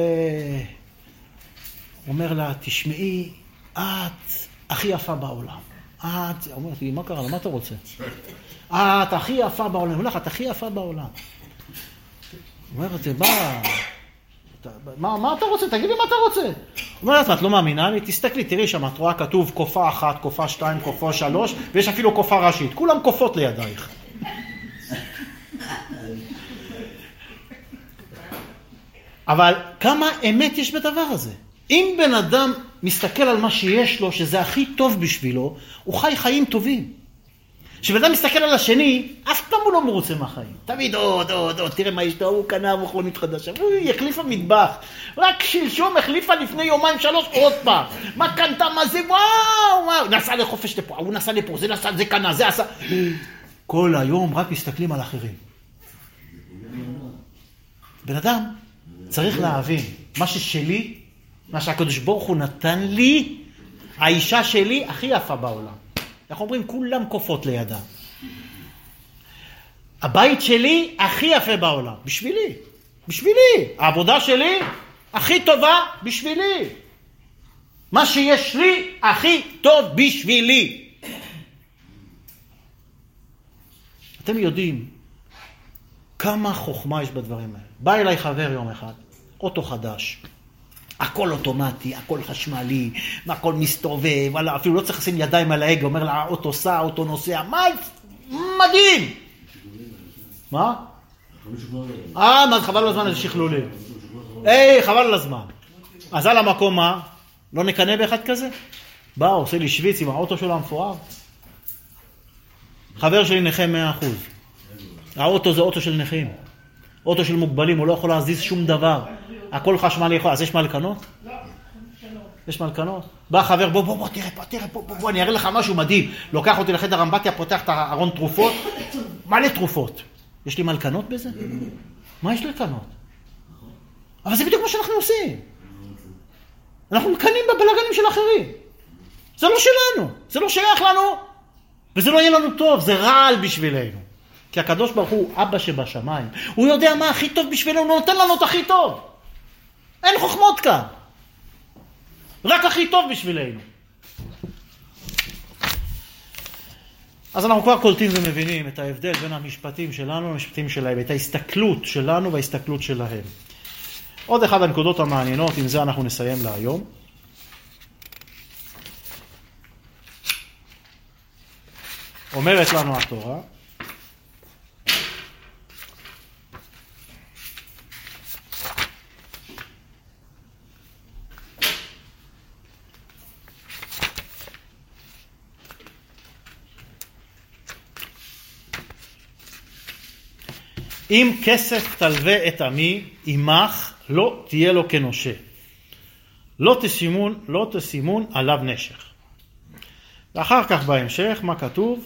לה, תשמעי, את הכי יפה בעולם. את, אומרת לי, מה קרה? מה אתה רוצה? את הכי יפה בעולם. הוא הולך, את הכי יפה בעולם. אומרת, מה... מה, מה אתה רוצה? תגידי מה אתה רוצה. אומרת, את לא מאמינה לי? תסתכלי, תראי שם, את רואה כתוב קופה אחת, קופה שתיים, קופה שלוש, ויש אפילו קופה ראשית. כולם קופות לידייך. אבל כמה אמת יש בדבר הזה? אם בן אדם מסתכל על מה שיש לו, שזה הכי טוב בשבילו, הוא חי חיים טובים. כשבן אדם מסתכל על השני, אף פעם הוא לא מרוצה מהחיים. תמיד עוד, עוד, עוד, תראה מה יש לו, הוא קנה מכונית חדשה, הוא החליפה מטבח. רק שלשום החליפה לפני יומיים שלוש עוד פעם. מה קנתה, מה זה, וואו, וואו. נסע לחופש לפה, הוא נסע לפה, זה נסע, זה קנה, זה עשה. כל היום רק מסתכלים על אחרים. בן אדם צריך להבין, מה ששלי, מה שהקדוש ברוך הוא נתן לי, האישה שלי הכי יפה בעולם. אנחנו אומרים, כולם קופות לידה. הבית שלי הכי יפה בעולם. בשבילי. בשבילי. העבודה שלי הכי טובה בשבילי. מה שיש לי הכי טוב בשבילי. אתם יודעים כמה חוכמה יש בדברים האלה. בא אליי חבר יום אחד, אוטו חדש. הכל אוטומטי, הכל חשמלי, הכל מסתובב, אפילו לא צריך לשים ידיים על ההגה, אומר לה, האוטו סע, האוטו נוסע, מה? מדהים! מה? אה, מה, חבל על הזמן איזה שכלולים. היי, חבל על הזמן. אז על המקום מה? לא נקנה באחד כזה? בא, עושה לי שוויץ עם האוטו שלו המפואר. חבר שלי נכה מאה אחוז. האוטו זה אוטו של נכים. אוטו של מוגבלים, הוא לא יכול להזיז שום דבר. הכל חשמלי יכול. אז יש מלכנות? לא, שלום. יש מלכנות? בא חבר, בוא, בוא, בוא, תראה פה, תראה פה, בוא, בוא, אני אראה לך משהו מדהים. לוקח אותי לחדר אמבטיה, פותח את הארון תרופות. מלא תרופות. יש לי מלכנות בזה? מה יש לי לקנות? אבל זה בדיוק מה שאנחנו עושים. אנחנו מקנים בבלגנים של אחרים. זה לא שלנו. זה לא שייך לנו. וזה לא יהיה לנו טוב. זה רעל בשבילנו. כי הקדוש ברוך הוא אבא שבשמיים. הוא יודע מה הכי טוב בשבילנו. הוא נותן לנו את הכי טוב. אין חוכמות כאן. רק הכי טוב בשבילנו. אז אנחנו כבר קולטים ומבינים את ההבדל בין המשפטים שלנו למשפטים שלהם, את ההסתכלות שלנו וההסתכלות שלהם. עוד אחד הנקודות המעניינות, עם זה אנחנו נסיים להיום. אומרת לנו התורה, אם כסף תלווה את עמי, עמך לא תהיה לו כנושה. לא תשימון, לא תשימון עליו נשך. ואחר כך בהמשך, מה כתוב?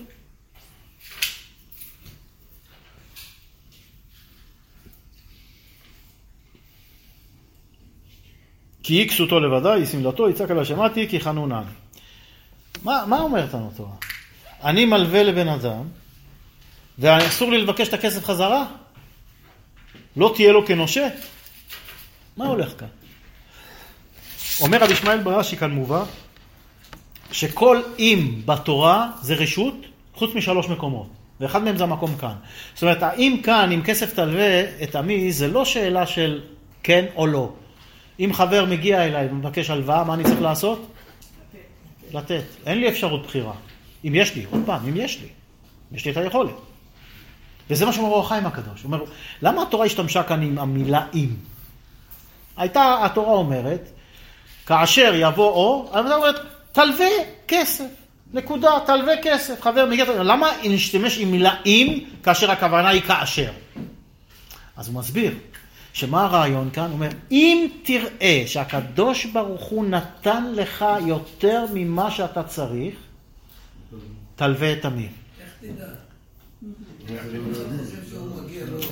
כי יקסותו לבדי, יסמלתו, יצעק על השמעתי, כי חנונן. מה, מה אומרת לנו תורה? אני מלווה לבן אדם, ואסור לי לבקש את הכסף חזרה? לא תהיה לו כנושה? מה הולך כאן? אומר רבי ישמעאל בראשי כאן מובא, שכל אם בתורה זה רשות, חוץ משלוש מקומות. ואחד מהם זה המקום כאן. זאת אומרת, האם כאן, אם כסף תלווה את עמי, זה לא שאלה של כן או לא. אם חבר מגיע אליי ומבקש הלוואה, מה אני צריך לעשות? לתת. לתת. אין לי אפשרות בחירה. אם יש לי, עוד פעם, אם יש לי. יש לי את היכולת. וזה מה שאומר אור החיים הקדוש. הוא אומר, למה התורה השתמשה כאן עם המילה אם? הייתה, התורה אומרת, כאשר יבוא אור, התורה אומרת, תלווה כסף. נקודה, תלווה כסף, חבר מגיע, למה נשתמש עם מילה אם, כאשר הכוונה היא כאשר? אז הוא מסביר, שמה הרעיון כאן? הוא אומר, אם תראה שהקדוש ברוך הוא נתן לך יותר ממה שאתה צריך, תלווה את המי. איך תדע? אני חושב שהוא מגיע, לא...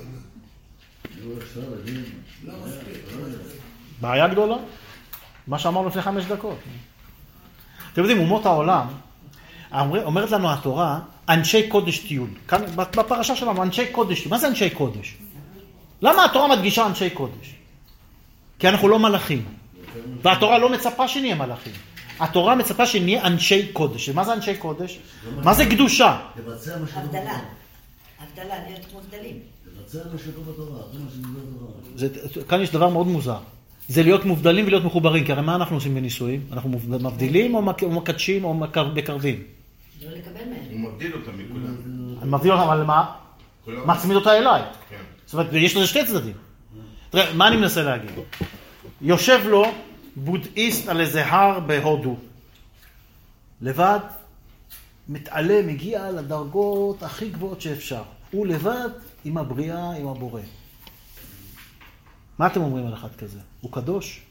לא מספיק. בעיה גדולה? מה שאמרנו לפני חמש דקות. אתם יודעים, אומות העולם, אומרת לנו התורה, אנשי קודש תהיו. כאן, בפרשה שלנו, אנשי קודש תהיו. מה זה אנשי קודש? למה התורה מדגישה אנשי קודש? כי אנחנו לא מלאכים. והתורה לא מצפה שנהיה מלאכים. התורה מצפה שנהיה אנשי קודש. מה זה אנשי קודש? מה זה קדושה? הבדלה. הבדלה, להיות כמו גדלים. תבצע מה שכתוב בתורה, זה מה שנדבר תורה. כאן יש דבר מאוד מוזר. זה להיות מובדלים ולהיות מחוברים. כי הרי מה אנחנו עושים בנישואים? אנחנו מבדילים או מקדשים או מקרבים? לא לקבל מהם. הוא מבדיל אותם מכולם. אני מבדיל אותם על מה? מצמיד אותה אליי. זאת אומרת, יש לזה שתי צדדים. תראה, מה אני מנסה להגיד? יושב לו בודהיסט על איזה הר בהודו. לבד, מתעלה, מגיע לדרגות הכי גבוהות שאפשר. הוא לבד עם הבריאה, עם הבורא. מה אתם אומרים על אחד כזה? הוא קדוש?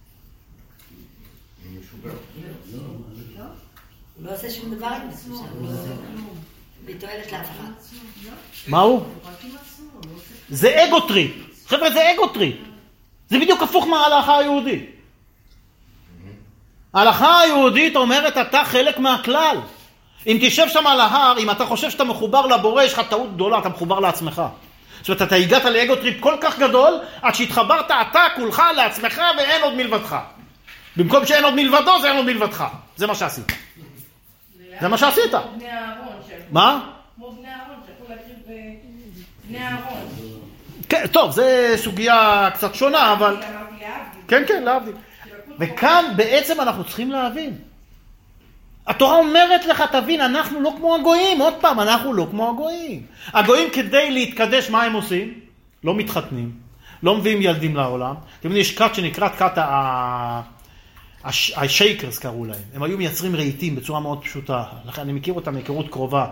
הוא משוגע. הוא לא עושה שום דבר עם עצמו. בתועלת לאף אחד. מה הוא? זה אגו טריפ. חבר'ה, זה אגו טריפ. זה בדיוק הפוך מההלכה היהודית. ההלכה היהודית אומרת, אתה חלק מהכלל. אם תשב שם על ההר, אם אתה חושב שאתה מחובר לבורא, יש לך טעות גדולה, אתה מחובר לעצמך. זאת אומרת, אתה הגעת לאגו טריפ כל כך גדול, עד שהתחברת אתה כולך לעצמך ואין עוד מלבדך. במקום שאין עוד מלבדו, זה אין עוד מלבדך. זה מה שעשית. זה מה שעשית. בני אהרון. מה? כמו בני אהרון, שיכול להקריב בני אהרון. כן, טוב, זה סוגיה קצת שונה, אבל... אמרתי להבדיל. כן, כן, להבדיל. וכאן בעצם אנחנו צריכים להבין. התורה אומרת לך, תבין, אנחנו לא כמו הגויים. עוד פעם, אנחנו לא כמו הגויים. הגויים כדי להתקדש, מה הם עושים? לא מתחתנים. לא מביאים ילדים לעולם. אתם יודעים, יש כת שנקראת כת השייקרס קראו להם. הם היו מייצרים רהיטים בצורה מאוד פשוטה. לכן אני מכיר אותם מהיכרות קרובה.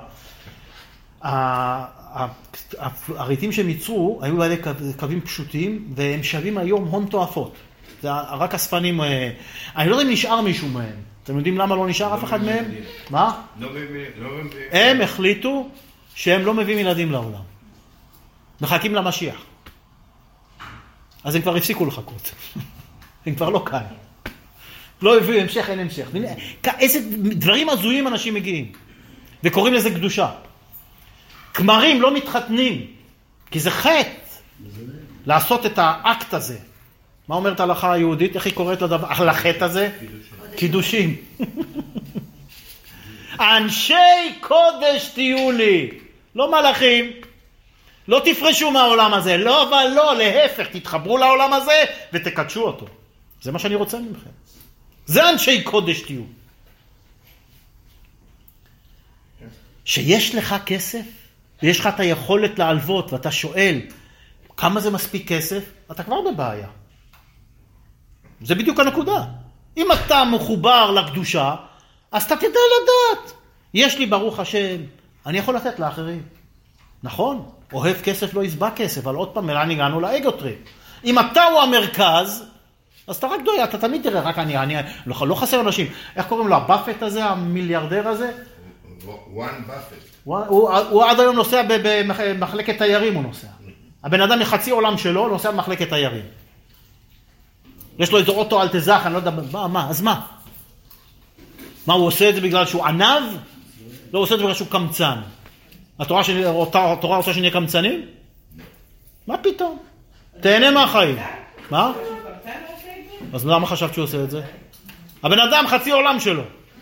הרהיטים שהם ייצרו היו בעלי קווים פשוטים, והם שווים היום הון תועפות. זה רק הספנים, אני לא יודע אם נשאר מישהו מהם. אתם יודעים למה לא נשאר אף אחד מהם? מה? הם החליטו שהם לא מביאים ילדים לעולם. מחכים למשיח. אז הם כבר הפסיקו לחכות. הם כבר לא כאן. לא הביאו המשך, אין המשך. איזה דברים הזויים אנשים מגיעים. וקוראים לזה קדושה. כמרים לא מתחתנים, כי זה חטא. לעשות את האקט הזה. מה אומרת ההלכה היהודית? איך היא קוראת לדבר? לחטא הזה? קידושים. אנשי קודש תהיו לי. לא מלאכים. לא תפרשו מהעולם הזה. לא ולא, להפך, תתחברו לעולם הזה ותקדשו אותו. זה מה שאני רוצה ממכם. זה אנשי קודש תהיו. שיש לך כסף, ויש לך את היכולת להלוות, ואתה שואל, כמה זה מספיק כסף? אתה כבר בבעיה. זה בדיוק הנקודה. אם אתה מחובר לקדושה, אז אתה תדע לדעת. יש לי ברוך השם, אני יכול לתת לאחרים. נכון? אוהב כסף לא יסבע כסף, אבל עוד פעם, מלאן הגענו לאגוטריפ. אם אתה הוא המרכז, אז אתה רק דויה, אתה תמיד תראה, רק אני, אני לא, לא חסר אנשים. איך קוראים לו? הבאפט הזה, המיליארדר הזה? וואן באפט. הוא, הוא, הוא עד היום נוסע במחלקת תיירים, הוא נוסע. הבן אדם מחצי עולם שלו, נוסע במחלקת תיירים. יש לו איזה אוטו אל תזח, אני לא יודע, מה, מה, אז מה? מה, הוא עושה את זה בגלל שהוא ענב? לא, הוא עושה את זה בגלל שהוא קמצן. התורה, שני, התורה עושה שנהיה קמצנים? מה פתאום? תהנה מהחיים. מה? אז למה חשבת שהוא עושה את זה? הבן אדם חצי עולם שלו.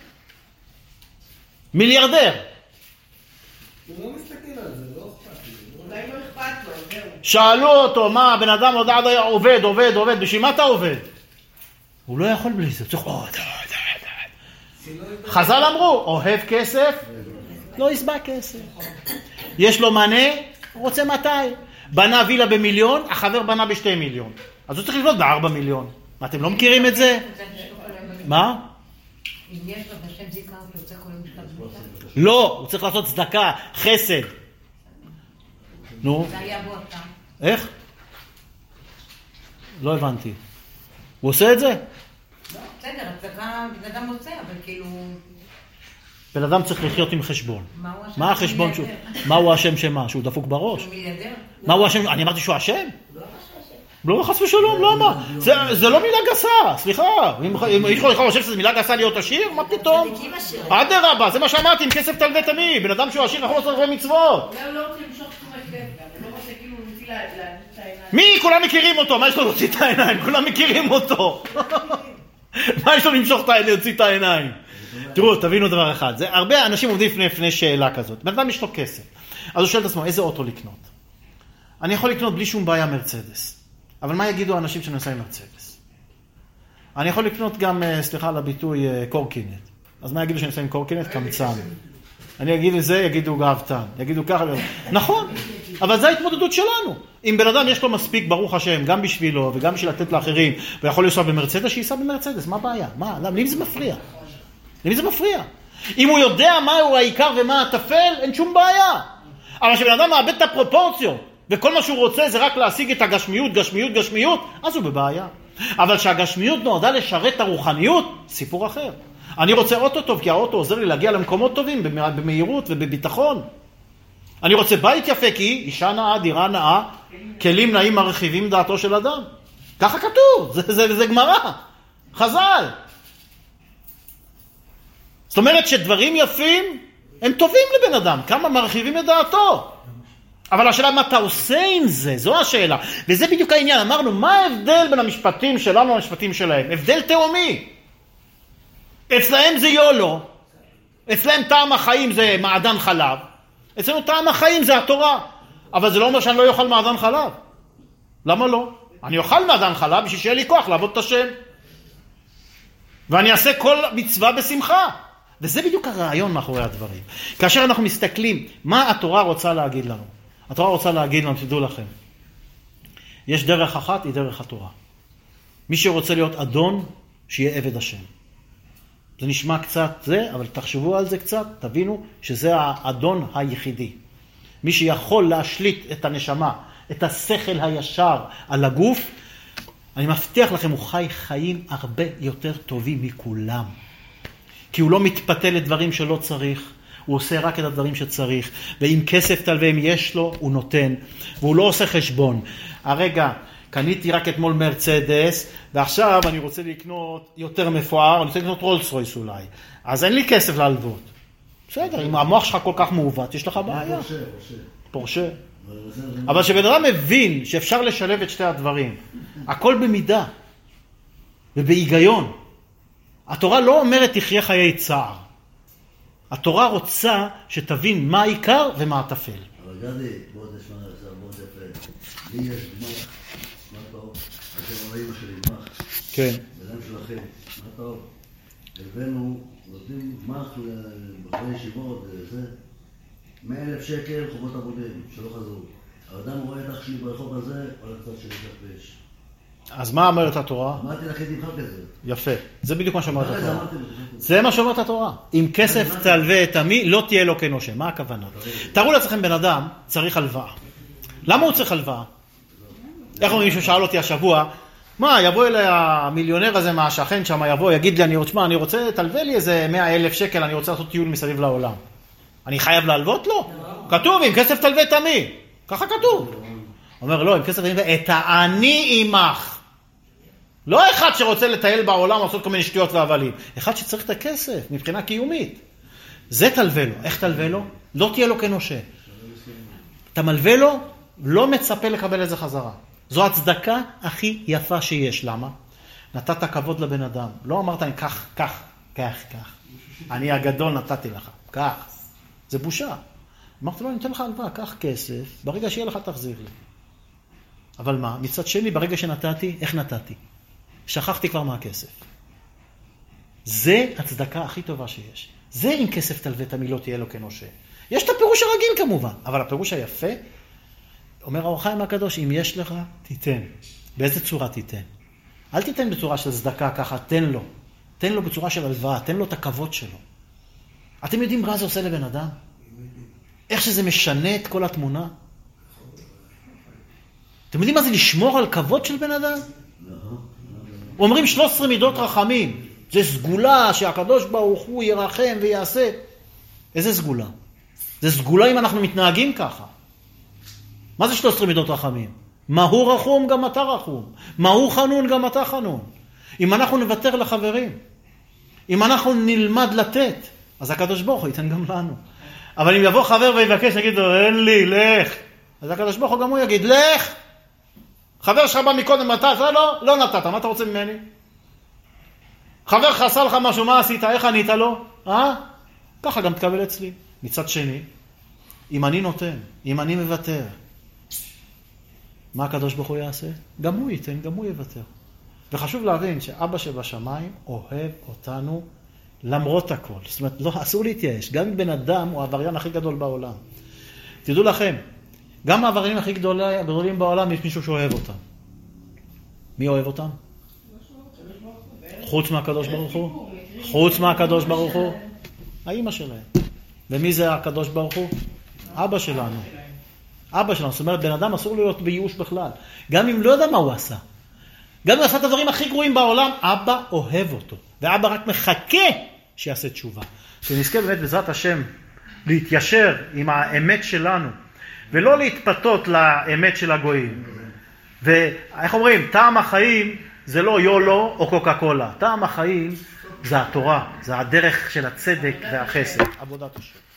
מיליארדר. הוא לא מסתכל על זה, לא אכפת לי. אולי לא אכפת לו, זהו. שאלו אותו, מה, הבן אדם עוד עד היה עובד, עובד, עובד, בשביל מה אתה עובד? הוא לא יכול בלי זה, צריך עוד, עוד, עוד. חז"ל אמרו, אוהב כסף, לא יסבע כסף. יש לו מנה, הוא רוצה מאתיים. בנה וילה במיליון, החבר בנה בשתי מיליון. אז הוא צריך לבנות בארבע מיליון. מה, אתם לא מכירים את זה? מה? אם יש לו בשם זיכר, הוא צריך כל המשקל במיטה? לא, הוא צריך לעשות צדקה, חסד. נו. זה היה בו אתה. איך? לא הבנתי. הוא עושה את זה? לא, בסדר, הצדקה בן אדם עושה, אבל כאילו... בן אדם צריך לחיות עם חשבון. מה הוא השם? מה החשבון שהוא... מה הוא השם שמה? שהוא דפוק בראש? הוא מיליארדר? מה הוא השם? אני אמרתי שהוא השם? לא השם. לא, חס ושלום, למה? זה לא מילה גסה, סליחה. אם איש חושב שזה מילה גסה להיות עשיר, מה פתאום? אדרבה, זה מה שאמרתי, עם כסף תלווה תמיד. בן אדם שהוא עשיר, אנחנו לא צריכים מצוות. הוא לא רוצה למשוך תשומת לב, הוא לא רוצה כאילו להוציא להוציא את העיניים. מי? כולם מכירים אותו, מה יש לו להוציא את העיניים? כולם מכירים אותו. מה יש לו למשוך את העיניים, להוציא את העיניים? תראו, תבינו דבר אחד. הרבה אנשים עומדים לפני שאלה כזאת. בן אדם יש לו כסף. אז הוא שואל את עצמו, איזה אוטו לקנות? אני יכול לקנות בלי שום בעיה מרצדס. אבל מה יגידו האנשים שנוסעים מרצדס? אני יכול לקנות גם, סליחה על הביטוי, קורקינט. אז מה יגידו שנוסעים קורקינט? קמצן. אני אגיד את זה, יגידו גאוותן. יגידו ככה. נכון. אבל זו ההתמודדות שלנו. אם בן אדם יש לו מספיק, ברוך השם, גם בשבילו וגם בשביל לתת לאחרים, ויכול לנסוע במרצדס, שייסע במרצדס. מה הבעיה? מה? למי זה מפריע? למי זה מפריע? אם הוא יודע מהו העיקר ומה הטפל, אין שום בעיה. אבל כשבן אדם מאבד את הפרופורציות, וכל מה שהוא רוצה זה רק להשיג את הגשמיות, גשמיות, גשמיות, אז הוא בבעיה. אבל שהגשמיות נועדה לשרת את הרוחניות, סיפור אחר. אני רוצה אוטו טוב, כי האוטו עוזר לי להגיע למקומות טובים, במהירות ובביטחון. אני רוצה בית יפה, כי אישה נאה, דירה נאה, כלים נאים מרחיבים דעתו של אדם. ככה כתוב, זה, זה, זה גמרא, חז"ל. זאת אומרת שדברים יפים הם טובים לבן אדם, כמה מרחיבים את דעתו. אבל השאלה מה אתה עושה עם זה, זו השאלה. וזה בדיוק העניין, אמרנו, מה ההבדל בין המשפטים שלנו למשפטים שלהם? הבדל תאומי. אצלהם זה יולו, אצלהם טעם החיים זה מעדן חלב, אצלנו טעם החיים זה התורה. אבל זה לא אומר שאני לא יאכל מעדן חלב. למה לא? אני אוכל מעדן חלב בשביל שיהיה לי כוח לעבוד את השם. ואני אעשה כל מצווה בשמחה. וזה בדיוק הרעיון מאחורי הדברים. כאשר אנחנו מסתכלים, מה התורה רוצה להגיד לנו? התורה רוצה להגיד לנו, תדעו לכם, יש דרך אחת, היא דרך התורה. מי שרוצה להיות אדון, שיהיה עבד השם. זה נשמע קצת זה, אבל תחשבו על זה קצת, תבינו שזה האדון היחידי. מי שיכול להשליט את הנשמה, את השכל הישר על הגוף, אני מבטיח לכם, הוא חי חיים הרבה יותר טובים מכולם. כי הוא לא מתפתה לדברים שלא צריך, הוא עושה רק את הדברים שצריך, ואם כסף תלווה, אם יש לו, הוא נותן, והוא לא עושה חשבון. הרגע, קניתי רק אתמול מרצדס, ועכשיו אני רוצה לקנות יותר מפואר, אני רוצה לקנות רולס רויס אולי. אז אין לי כסף להלוות. בסדר, אם המוח שלך כל כך מעוות, יש לך בעיה. פורשה. אבל שבן אדם מבין שאפשר לשלב את שתי הדברים, הכל במידה ובהיגיון. התורה לא אומרת תחיה חיי צער. התורה רוצה שתבין מה העיקר ומה הטפל. אבל גדי, בוא תשמע, בוא תפל. לי יש גמח, מה טוב? אתם רואים מה שלי גמח. כן. בדם שלכם, מה טוב? הבאנו, נותנים גמח לבחרי ישיבות, זה. מאה אלף שקל חובות עבודים, שלא חזרו. האדם רואה את אח שלי ברחוב הזה, על הקצת שלי תפש. אז מה אומרת התורה? אמרתי לך, הייתי מחר כזה. יפה. זה בדיוק מה שאומרת התורה. זה מה שאומרת התורה. אם כסף תלווה את עמי, לא תהיה לו כנושה. מה הכוונה? תראו לעצמכם בן אדם צריך הלוואה. למה הוא צריך הלוואה? איך אומרים מישהו שאל אותי השבוע, מה, יבוא אליי המיליונר הזה מהשכן שם, יבוא, יגיד לי, אני רוצה, אני רוצה, תלווה לי איזה מאה אלף שקל, אני רוצה לעשות טיול מסביב לעולם. אני חייב להלוות לו? כתוב, אם כסף תלווה את עמי. ככה כתוב. אומר, לא, אם כסף תלווה את העני עמך. לא אחד שרוצה לטייל בעולם, לעשות כל מיני שטויות והבלים. אחד שצריך את הכסף, מבחינה קיומית. זה תלווה לו. איך תלווה לו? לא תהיה לו כנושה. אתה מלווה לו, לא מצפה לקבל איזה חזרה. זו הצדקה הכי יפה שיש. למה? נתת כבוד לבן אדם. לא אמרת, אני כך, כך, כך, כך. אני הגדול נתתי לך. כך. זה בושה. אמרתי לו, אני אתן לך הלוואה, קח כסף, ברגע שיהיה לך תחזיר לי. אבל מה? מצד שני, ברגע שנתתי, איך נתתי? שכחתי כבר מה הכסף. זה הצדקה הכי טובה שיש. זה אם כסף תלווה תמי לא תהיה לו כנושה. יש את הפירוש הרגיל כמובן, אבל הפירוש היפה, אומר האור החיים הקדוש, אם יש לך, תיתן. באיזה צורה תיתן? אל תיתן בצורה של צדקה ככה, תן לו. תן לו בצורה של הלוואה, תן לו את הכבוד שלו. אתם יודעים מה זה עושה לבן אדם? איך שזה משנה את כל התמונה? אתם יודעים מה זה לשמור על כבוד של בן אדם? אומרים שלוש עשרה מידות רחמים. זה סגולה שהקדוש ברוך הוא ירחם ויעשה. איזה סגולה? זה סגולה אם אנחנו מתנהגים ככה. מה זה שלוש עשרה מידות רחמים? מה הוא רחום גם אתה רחום. מה הוא חנון גם אתה חנון. אם אנחנו נוותר לחברים, אם אנחנו נלמד לתת, אז הקדוש ברוך הוא ייתן גם לנו. אבל אם יבוא חבר ויבקש, נגיד לו, אין לי, לך. אז הקדוש ברוך הוא גם הוא יגיד, לך. חבר שלך בא מקודם, אתה, אתה לא, לא נתת, מה אתה רוצה ממני? חבר לך עשה לך משהו, מה עשית, איך ענית לו? אה? ככה גם תקבל אצלי. מצד שני, אם אני נותן, אם אני מוותר, מה הקדוש ברוך הוא יעשה? גם הוא ייתן, גם הוא יוותר. וחשוב להבין שאבא שבשמיים אוהב אותנו למרות הכל. זאת אומרת, לא, אסור להתייאש. גם אם בן אדם הוא העבריין הכי גדול בעולם. תדעו לכם, גם העבריינים הכי גדולים בעולם יש מישהו שאוהב אותם. מי אוהב אותם? חוץ מהקדוש ברוך הוא? חוץ מהקדוש ברוך הוא? האמא שלהם. ומי זה הקדוש ברוך הוא? אבא שלנו. אבא שלנו. זאת אומרת, בן אדם אסור להיות בייאוש בכלל. גם אם לא יודע מה הוא עשה. גם אם הוא עשה את הדברים הכי גרועים בעולם, אבא אוהב אותו. ואבא רק מחכה שיעשה תשובה. שנזכה באמת בעזרת השם להתיישר עם האמת שלנו, ולא להתפתות לאמת של הגויים. ואיך אומרים, טעם החיים זה לא יולו או קוקה קולה. טעם החיים זה התורה, זה הדרך של הצדק והחסד. עבודת השם.